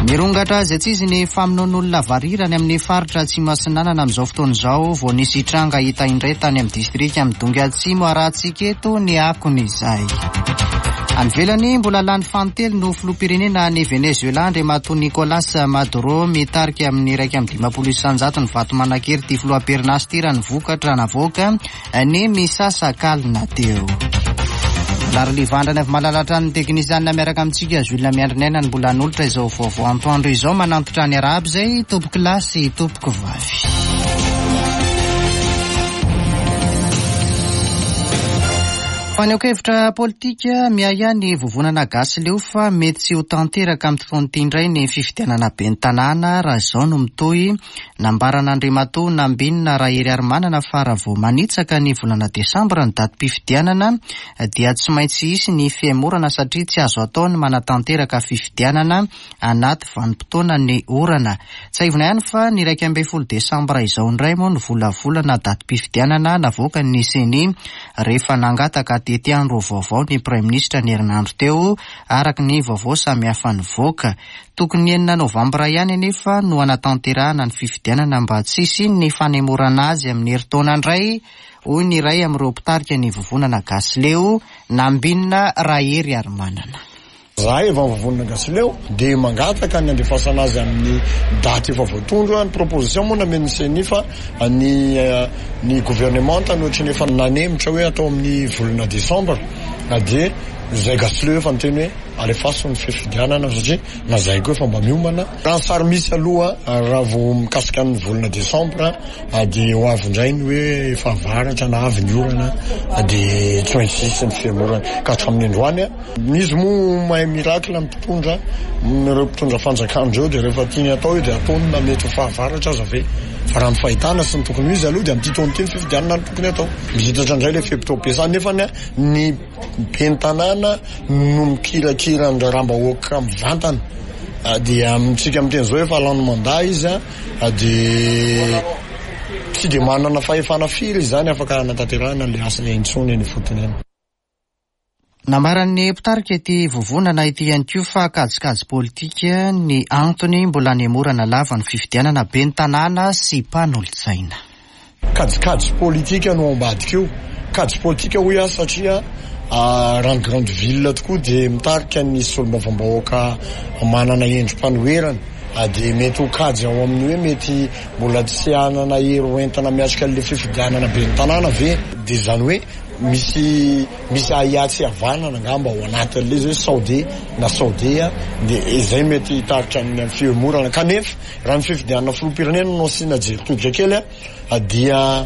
Mirongatra izay tsy izy ny famonoan'olona varirany amin'ny faritra Atsimasinanana amin'izao fotoan'izao vao nisy tranga hita indray tany amin'ny distrika Midongy Atsimo arahantsika eto ny akon'izay. Anvelany mbola lany fantelo no filoham-pirenena ny Venezuela Andriamatoa Nicolas Maduro mitarika amin'ny 1.5 ny vato manan-kery ty filoham-perinasa ty raha nivokatra navoaka ny misasakalina teo. Larilivandrana avy malalatra ny teknisianina miaraka amintsika Zulina Miandrinena ny mbola n'olatra izao vaovao antoandro izao manantitra ny araby zay tompoko lahy sy tompoko vavy. Faneho-kevitra politika miaia ny vovonana gasy leo fa mety tsy ho tanteraka amin'ny fotoana ity indray ny fifidianana ben'ny tanàna raha izao no mitohy nambaran'Andriamatoa Nambinina Rahery Arimanana fa raha vao manitsaka ny volana Desambra ny datim-pifidianana dia tsy maintsy hisy ny fihaimorana satria tsy azo atao ny manatanteraka fifidianana anaty vanim-potoana ny orana. Tsy aivona ihany fa ny 12 Desambra izao indray moa ny volavolana datim-pifidianana navoaka ny CENI rehefa nangataka ety andro vaovao ny Prime Ministra ny herinandro teo araka ny vaovao samihafa nivoaka. Tokony 9 Novambra ihany anefa no anatanterahana ny fifidianana mba tsisy ny fanemorana azy amin'ny herintaona indray, hoy ny iray amin'ireo mpitarika ny vovonana gasy leo Nambinina Rahery Arimanana. Zaho efa vovonana gasy leo dia mangataka ny andefasana azy amin'ny daty efa voatondro. Ny proposition moa namen'ny CENI fa ny gouvernement tany ohatrany efa nanemitra hoe atao amin'ny volana Desambra dia zay gasy leo efa niteny hoe alefaso ny fifidianana satria na zay koa efa mba miomana. Raha ny sary misy aloha raha vao mikasika ny volana Desambra dia ho avy indray ny hoe efa avaratra na avy ny orana dia tsy maintsy sisy ny fihaimorana ka hatramin'ny androany izy moa mahay miracle mpitondra ireo mpitondra fanjakandreo dia rehefa tiany atao io dia ataony na mety ho fahavaratra aza ve fa raha ny fahitana sy ny tokony izy aloha dia amin'ity taona ity ny fifidianana ny tokony atao mizitatra indray le fepitoam-piasana nefa ny ben'ny tanàna no mikirakira ny rahambahoaka mivantana dia amintsika amin'teny izao efa lano mandat izy dia tsy dia manana fahefana firy izany afaka anatanterahana le asany intsony ny fotony eny. Nambaran'ny mpitarika ity vovonana ity ihany koa fa kajikajy politika ny antony mbola nemorana lava ny fifidianana ben'ny tanàna sy mpanolo-tsaina. Kajikajy politika no ambadika io. Kajy politika hoy azy satria raha ny grande ville tokoa dia mitarika ny solombavam-bahoaka manana endrim-panoherana dia mety ho kajy ao amin'ny hoe mety mbola tsy hanana hery entana miatrika le fifidianana ben'ny tanàna ve dia izany hoe misy ahiatsy havanana angamba ao anatin'le zay Saodia na Saodia dia izay mety hitaritra amin'ny fihaimorana kanefa raha ny fifidianana filoham-pirenena no asiana jery-todika kely dia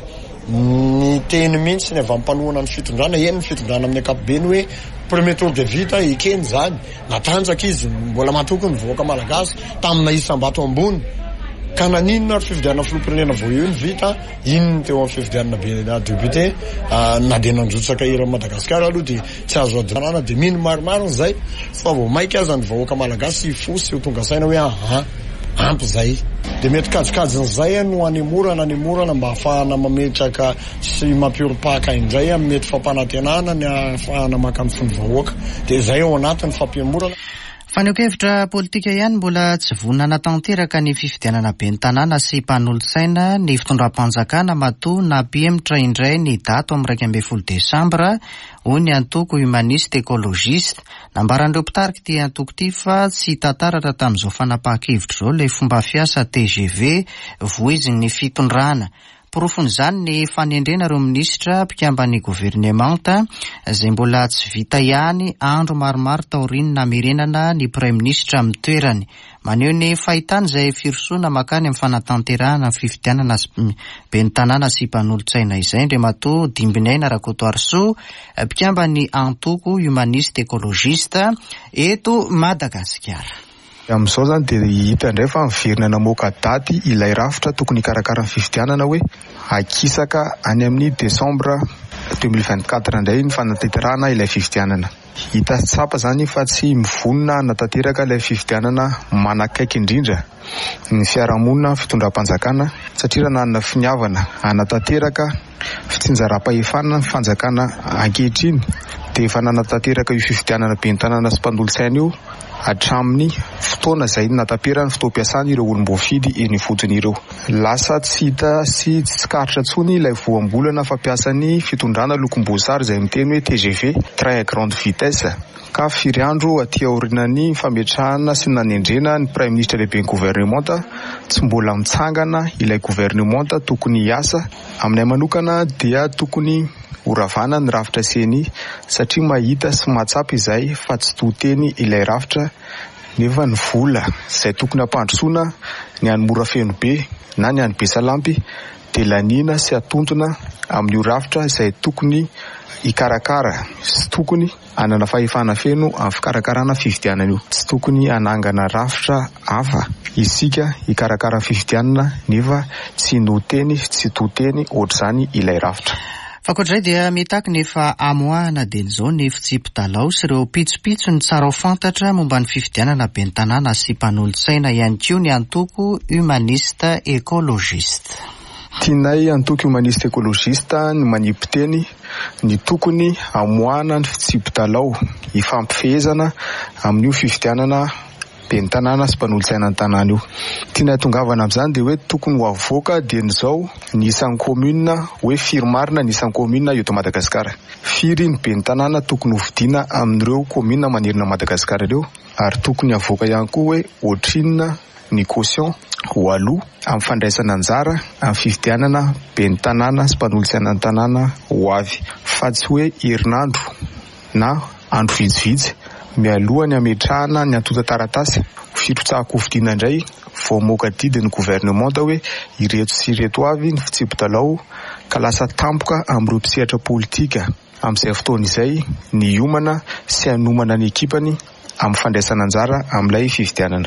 ny teny mihitsy ny avy ampanohana ny fitondrana eny ny fitondrana amin'ny ankapobeny hoe premier tour de vita ikeny zany natanjaka izy mbola matoky ny voaka malagasy tamina isam-bato ambony ka naninona ary fifidianana filoham-pirenena vao eo ny vita inony teo amin'ny fifidianana be député na dia nanjotsaka ery Madagasikara aloha dia tsy azo adinana dia mino maromaro zay fa vao maika aza ny vahoaka malagasy fosy eo tonga saina hoe ampy zay dia mety kajikajin'izay no anemorana mba ahafahana mametraka sy mampioro-paka indray mety fampanantenana ny ahafahana maka ny fony vahoaka dia izay ao anatin'ny fampiamorana. Faneho-kevitra politika ihany mbola tsy vonana tanteraka ny fifidianana ben'ny tanàna sy mpanolo-tsaina ny fitondram-panjakana matoa nampihemitra indray ny dato amin'ny 12 Desambra hoy ny antoko humaniste ekologista. Nambaran'ireo mpitarika dia antoko ity fa tsy tantaratra tamin'izao fanapahan-kevitra izao ilay fomba fiasa TGV voiziny ny fitondrana. Porofon'izany ny fanendrena ireo minisitra mpikambany governemanta izay mbola tsy vita ihany andro maromaro taoriany namerenana ny Prime Ministra amin'ny toerany. Maneho ny fahitana izay firosoana makany amin'ny fanatanterahana ny fifidianana ben'ny tanàna sy mpanolo-tsaina izay Andriamatoa Dimbinaina Rakotoarisoa mpikambany antoko humaniste ekologista eto Madagasikara. Amin'izao zany dia hita indray fa miverina namoaka daty ilay rafitra tokony karakara ny fifidianana hoe akisaka any amin'ny Desambra 2024 indray ny fanatanterahana ilay fifidianana. Hita tsapa zany fa tsy mivonona anatanteraka ilay fifidianana manakaiky indrindra ny fiarahamonina fitondram-panjakana satria raha nanana finiavana anatanteraka fitsinjaram-pahefanana fanjakana ankehitriny dia efa nanatanteraka io fifidianana ben'ny tanàna sy mpanolo-tsaina io hatramin'ny fotoana izay nataperany fotoam-piasana ireo olom-boafidy eny fotsiny ireo. Lasa tsy hita sy tsy karitra tsony ilay voambolana fampiasan'ny fitondrana lokom-boasary izay miteny hoe TGV train à grande vitesse. Ka firy andro aty aorianany fametrahana sy nanendrena ny Prime Ministre lehibe ny gouvernementa tsy mbola mitsangana ilay gouvernementa tokony hiasa. Aminay manokana dia tokony horavana ny rafitra seny satria mahita sy mahatsapa izay fa tsy toteny ilay rafitra nefa ny vola izay tokony hampandrosoana ny any Mora Feno be na ny any Besalampy dia lanina sy atontona amin'io rafitra izay tokony hikarakara sy tokony anana fahefana feno amin'ny fikarakarana fifidianana io. Tsy tokony anangana rafitra hafa isika hikarakara fifidianana nefa tsy noteny tsy toteny ohatr'izany ilay rafitra. Fakoatray dia mitaky nefa amoahana dia izao ny fitsipy-dalao sy ireo pitsopitso ny tsara ho fantatra momba ny fifidianana ben'ny tanàna sy mpanolontsaina ihany koa ny antoko humaniste écologiste. Tianay antoko humaniste écologiste ny manipiteny ny tokony amoahana ny fitsipy-dalao hifampifehezana amin'io fifidianana ben'ny tanàna sy mpanolontsaina ny tanàna io. Tianay tongavana amin'izany dia hoe tokony ho avoaka dia n'izao ny isan'ny commune hoe firy marina ny isan'ny commune eto Madagasikara. Firy ny ben'ny tanàna tokony hovidiana amin'ireo commune manerana Madagasikara ireo ary tokony avoaka ihany koa hoe ohatrinona ny caution ho aloha amin'ny fandraisana anjara amin'ny fifidianana ben'ny tanàna sy mpanolontsaina ny tanàna ho avy fa tsy hoe herinandro na andro vitsivitsy mialohany ametrahana ny antota taratasy fitrotsahako hovidiana indray vao moka didiny gouvernementa hoe ireto sy ireto avy ny fitsipy-dalao ka lasa tampoka amin'ireo mpisehatra politika amin'izay fotoana izay ny homana sy hanomana ny ekipany amin'ny fandraisana anjara amin'ilay fifidianana.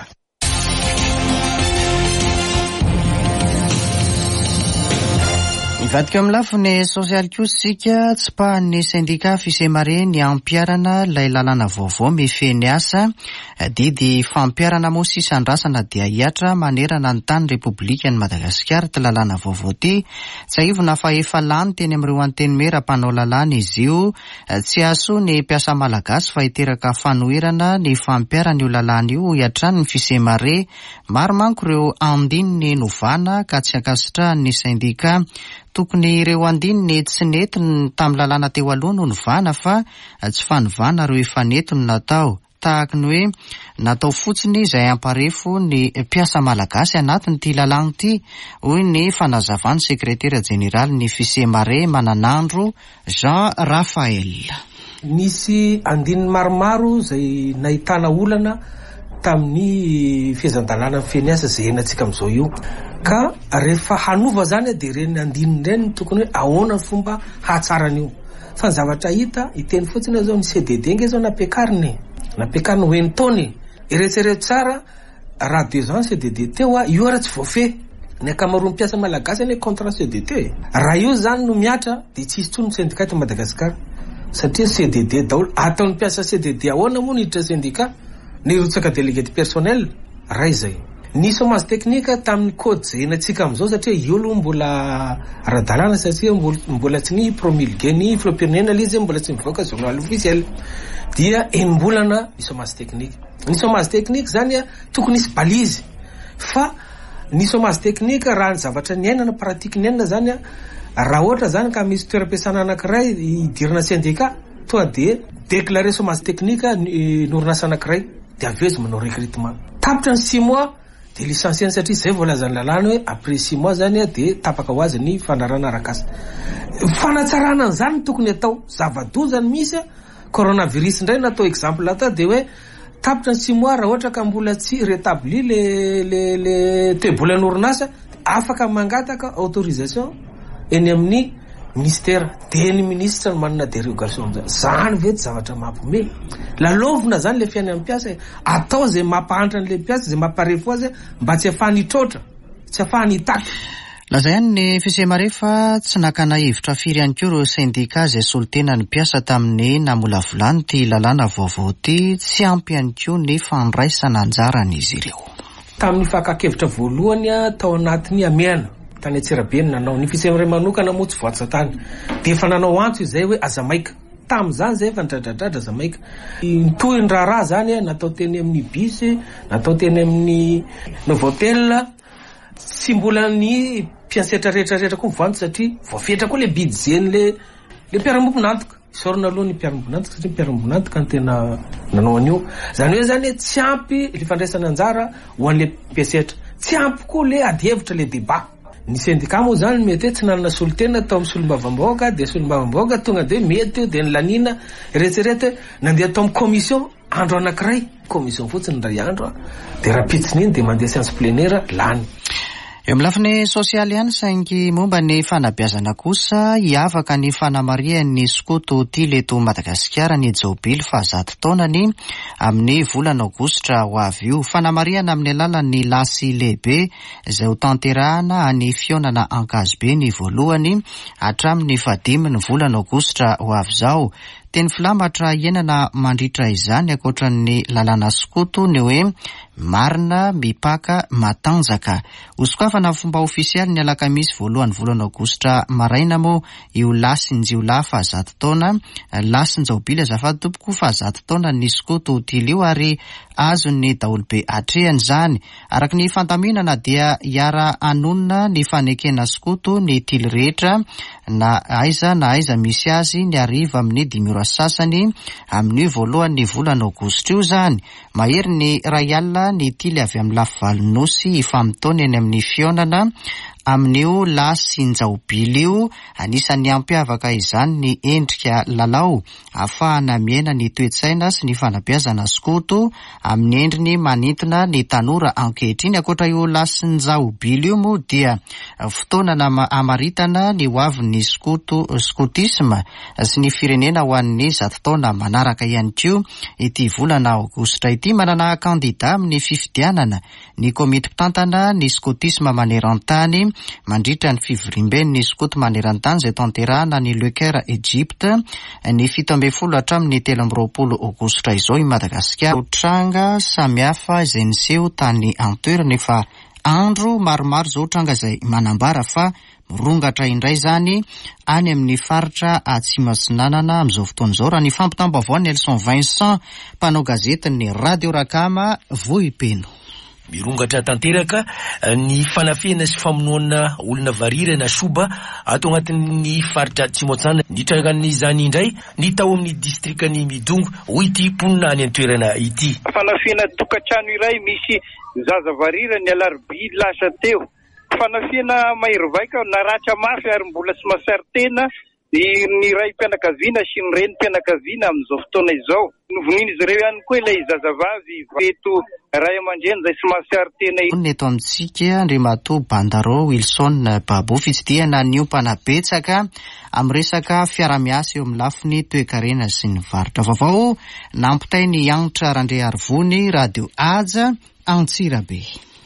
Mivadika amin'ny lafiny sosialy kosa sika tsy pahan'ny sendika fisemare ny ampiarana ilay lalàna vaovao mifeny asa didy fampiarana moa sy isandrasana dia hiatra manerana ny tany Repoblika ny Madagasikara ty lalàna vaovao ty tsy aivona fa efa lany teny amin'ireo anteny mera mpanao lalàna izy io tsy aso ny mpiasa malagasy fa hiteraka fanoherana ny fampiarana io lalàna io hiatrany ny fisemare maro manko ireo andininy novana ka tsy ankasitrahan'ny sendika tokony ireo andininy tsy netiny tamin'ny lalàna teo aloha no novana fa tsy fanovana ireo efa netiny natao tahaka ny hoe natao fotsiny izay amparefo ny mpiasa malagasy anatiny ty lalàna ty hoy ny fanazavany sekretera jeneraly ny fisemare Mananandro Jean Raphael. Misy andininy maromaro izay nahitana olana tamin'ny fihezan-dalàna feny asa izay henantsika amin'izao io ka rehefa hanova zany dia reny andininy ireny tokony hoe ahoana ny fomba hahatsarany io fa ny zavatra hita hiteny fotsiny zao ny CDD nge zao napiakariny hoeny taony eretsereto tsara raha 2 ans CDD teo io ara tsy voafehy ny akamaroan'ny mpiasa malagasy any contrat CDD raha io zany no miatra dia tsy hisy tsony syndicat ty Madagasikara satria CDD daholo ataon'ny mpiasa CDD ahoana moa niditra syndicat nirotsaka délégué personnel raha izay ny chômage technique tamin'ny code zay henantsika amin'izao satria io aloha mbola ara-dalàna satria mbola tsy ny promulgué ny filoham-pirenena ilay izy mbola tsy mivoaka journal officiel dia enim-bolana ny chômage technique. Ny chômage technique zany tokony isy balizy fa ny chômage technique raha ny zavatra ny ainana pratique ny ainana zany raha ohatra zany ka misy toeram-piasana anankiray idirana syndicat tonga dia déclaré chômage technique ny orinasa anankiray dia avy eo izy manao recrutement tapitra ny 6 mois dia licencieny satria zay voalazany lalàna hoe après 6 mois zany dia tapaka ho azy ny fandrarana arakasa. Fanatsarana an'izany tokony atao zava-doza ny misy coronavirus indray natao exemple ata dia hoe tapitra ny 6 mois raha ohatra ka mbola tsy rétabli le toe-bola n'orinasa afaka mangataka autorisation eny amin'ny ministère dia ny ministre no manana dérogation amin'izany zany ve tsy zavatra mampiomehy lalovina zany le fiainany mpiasa atao zay mampahantra an'le mpiasa zay mamparefo azy mba tsy afahany hitrotra tsy afahany hitaka. Lazay ihany ny fisemare fa tsy nakana hevitra firy ihany koa ireo sendika izay solitena ny mpiasa tamin'ny namolavolany ty lalàna vaovao ty tsy ampy ihany koa ny fandraisana anjaran'izy ireo. Tamin'ny fakakevitra voalohany tao anatiny Amiana tany Antsirabe nanao ny fisemare manokana moa tsy voatsa tany dia efa nanao antso izay hoe aza maika tam'izany zay efa nidradradratra zamaika nitoy ny raharaha zany natao teny amin'ny bus, natao teny amin'ny Novotel, tsy mbola ny mpiasetra rehetrarehetra koa mivanto satria voafetra koa le budget le mpiara-miombonantoka sorona aloha ny mpiara-miombonantoka satria mpiara-miombonantoka ny tena nanao an'io zany hoe zany tsy ampy le fandraisana anjara ho an'le mpiasetra, tsy ampy koa le adihevitra le débat. Ny syndicat moa zany mety tsy nanana solotena tao amin'ny solombavam-bahoaka de solombavam-bahoaka tonga de mety io de nilanina rehetrarehetra nandeha tao amin'ny commission andro anankiray, commission fotsiny ray andro de rapitsiny iny de mandeha séance plénière lany. Eo amin'ny lafiny sosialy ihany saingy momba ny fanabeazana kosa hiavaka ny fanamarian'ny skoto Tileto Madagasikara ny Jobily fa 100 taonany amin'ny volana Aogositra ho avy io. Fanamariana amin'ny alalan'ny lasy lehibe izay ho tanterahana any fionana Ankazbe ny voalohany hatramin'ny 15 ny volana Aogositra ho avy izao. Teny filamatra ienana mandritra izany ankoatran'ny lalàna skoto ny hoe marina mipaka matanjaka. Hosokafana fomba ofisialy ny alakamisy voalohany volana Aogositra maraina moa io lasin'ny jiolahy fa 100 taona, lasin'ny Jobily azafady tompoko fa 100 taona ny skoto Tily io ary azon'ny daolobe hatrehany zany. Araky ny fandaminana dia hiara anonona ny fanekena skoto ny Tily rehetra na aiza misy azy ny ariva amin'ny 5 ora sasany amin'ny voalohany volana Aogositra io zany. Mahery ny ray alina ny Tily avy amin'ny lafivalonynosy ifamitaony eny amin'ny fionana amin'io lasy Jobily io. Anisan'ny ampiavaka izany ny endrika lalao ahafahana miaina ny toe-tsaina sy ny fanabeazana skoto amin'ny endriny manintona ny tanora ankehitriny. Ankoatra io lasy Jobily io moa dia fotoana amaritana ny hoavin'ny skotisma sy ny firenena ho an'ny 100 taona manaraka ihany koa. Ity volana Aogositra ity manana kandida amin'ny fifidianana ny komity mpitantana ny skotisma maneran-tany mandritra ny fivirimben'ny skoto maneran-tany izay tanterahana ny Le Caire Egypte ny 17 hatramin'ny 13 Aogositra izao i Madagasikara. Tranga samihafa izay niseho tany antoerana efa andro maromaro zao tranga izay manambara fa mirongatra indray zany any amin'ny faritra Atsimo Atsinanana amin'izao fotoana izao. Raha ny fampitam-baovao Nelson Vincent, mpanao gazetiny Radio Rakama, Vohipeno. Mirongatra tanteraka ny fanafihana sy famonoana olona varirana soba ato agnatin'ny faritra Atsimo Atsinanana. Nitrangan'izany indray ny tao amin'ny distrikany Midongo ho ity mponina any an-toerana ity. Fanafihana tokantrano iray misy zaza varirany alarobia lasa teo. Fanafihana mahery-vaika naratra mafy ary mbola tsy masary tena ny ray mpianakaviana sy ny renim-pianakaviana amin'izao fotoana izao. Novoniny izy ireo ihany koa ilay zazavavy eto ray aman-dreny izay tsy masary tena. Neto amintsika Andriamato Bandaro Wilson Babo fitsidihana niompana-betsaka amin'ny resaka fiara-miasa eo amin'ny lafiny toe-karena sy ny varotra. Vaovao nampitainy Anitra Randre Arivony, Radio Aja, Antsirabe.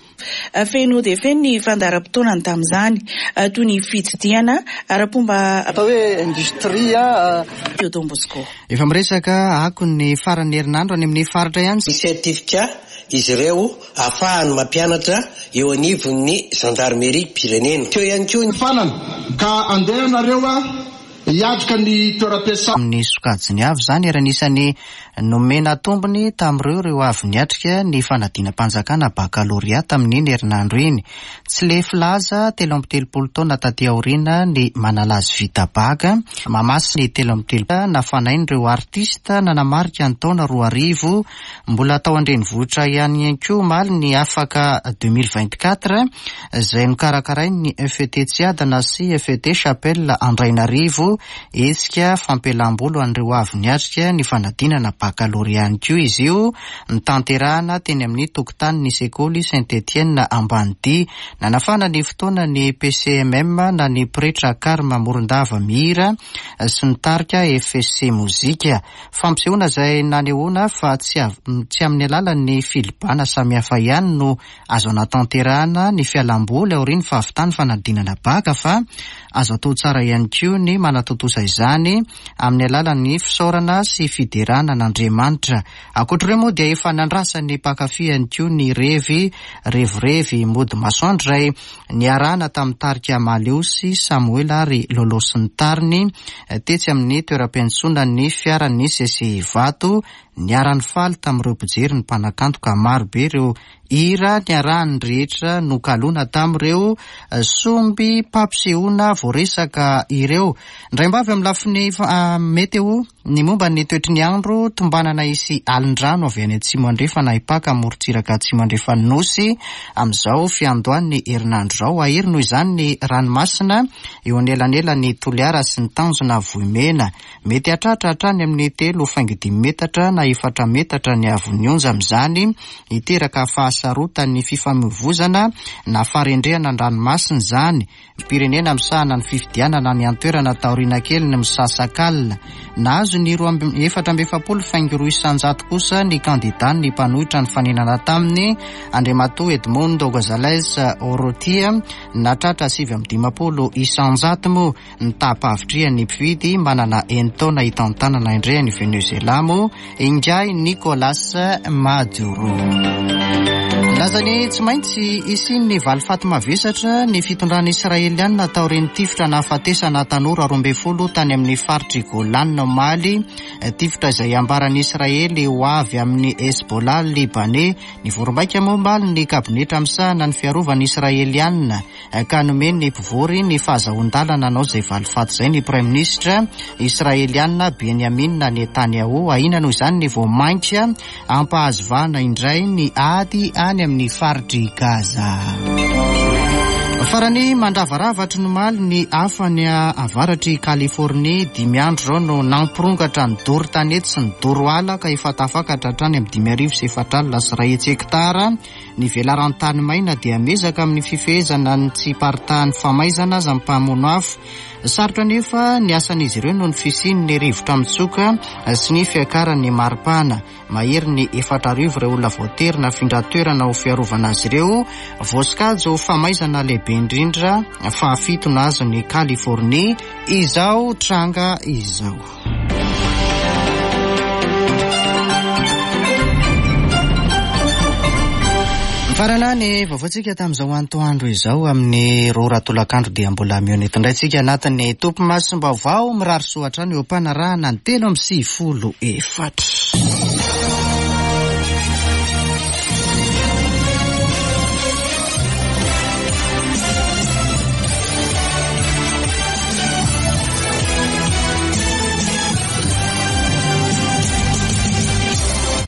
Feno dia feno ny fandaharam-potoanany tamin'izany toy ny fitsidihana ara-pomba atao hoe industria Don Bosco. Efa miresaka ako ny farany herinandro any amin'ny faritra ihany. Ny sertifika izy ireo ahafahany mampianatra eo anivon'ny gendarmerie pirenena. Teo ihany koa ny fanana ka andeha nareo hiatrika ny toeram-piasana amin'ny sokajiny avy zany ary anisany nomena tombony tamin'ireo reo avy niatrika ny fanadina-panjakana bakaloria tamin'iny herinandro iny. Tsy le filaza 13 taona taty aoriana ny manalazy vita baka mamasy ny 13 nafanainy ireo artista nanamarika ny taona 2000 mbola tao an-drenivohitra ihany koa maly ny afaka 2024 izay nokarakarainy ny FET Tsiadana sy FET Chapelle Andrainarivo esika fampelam-bolo an'ireo avy niatrika ny fanadinana bakaloria ihany koa izy io nitanterahana teny amin'ny tokotany ny sekoly Saint-Etienne Ambanidia. Nanafana ny fotoana ny PCMM na ny pretra Karma Morondava Mihira sy nitarika FSC Mozika. Fampisehoana izay nanehoana fa tsy amin'ny alalan'ny filibana samihafa ihany no azo anatanterahana ny fialam-boly aorian'ny fahavitany fanadinana baka fa azo atao tsara ihany koa ny manatotosa izany amin'ny alalan'ny fisaorana sy fiderana Andriamanitra. Akoatr'ireo moa dia efa nandrasany mpankafy ko ny revirevy mody masoandro izay niarahana tamin'ny tarika Maleosy Samuel ary Lolo sy ny tariny tetsy amin'ny toeram-piantsonana ny fiaran'ny sesy vato niarany faly tamin'ireo mpijery ny mpanakanto ka marobe ireo ira niarahany rehetra no kalona tamin'ireo somby mpampisehoana voaresaka ireo. Ndraimbavy amin'ny lafiny meteo ny momba ny toetry ny andro tombanana isy alin-drano avy any atsimo andrefana ipaka morontsiraka atsimo andrefana nosy amin'izao fiandohan'ny herinandro zao. Ahery noho izany ny ranomasina eo anelanelany Toliara sy ny Tanjona Vohimena mety hatratra hatrany amin'ny 3.5 metatra na 4 metatra ny avon'ny onja amin'izany hiteraka fahasarotany fifamoivoizana na farendrehana ny ranomasina izany. Pirenena misahana ny fifidianana ny antoerana taorina kely ny misasakalina nahazo ny 470 kosa ny kandida ny mpanohitra ny faninana taminy Andriamatoa Edmundo Gonzalez Orotia natratra 750 isanjato ny tapa-avitria ny mpividy manana entona hitantanana indray ny Venezuela mo indray Nicolas Maduro. Lazany tsy maintsy isin'ny valy Fatima vesatra ny fitondrany Israelianina tao reny tifitra nahafatesana tanora 12 tany amin'ny faritry Golan Mali. Tifitra izay ambaran'ny Israely ho avy amin'ny Hezbollah Libanais. Ny vorombaika mombaly ny kabinetra misahana ny fiarovany Israelianina ka nomeny ny mpivory ny fahazahoan-dalana anao izay valy faty izay ny Prime Ministra Israelianina Benjamin Netanyahu. Ahina noho izany ny voamainitra ampahazovana indray ny ady any amin'ny faritry Gaza. Farany mandravaravatry no maly ny afany avaratry Californie 5 andro zao no nampirongatra ny doro tanety sy ny doro ala ka efa tafakatra hatrany amin'ny 5,400 sy 2 hektara. Ny velaran'ny tany maina dia mezaka amin'ny fifehezana ny tsy paritahan'ny famaizana aza amin'ny mpamono afo. Sarotra nefa ny asan'izy ireo no ny fisiny ny rivotra mitsoka sy ny fiakaran'ny maripana. Mahery ny 4,000 ireo olona voaterina findratoerana ho fiarovana azy ireo. Voasikajo famaizana lehibe indrindra fahafitona azo ny Californie izao tranga izao. Farana ny vaovatsika tamin'izao antoandro izao amin'ny rora tolakandro dia mbola mionety indraitsika anatin'ny topo masim-baovao mirary soatra ny opanarahana ny 7:94.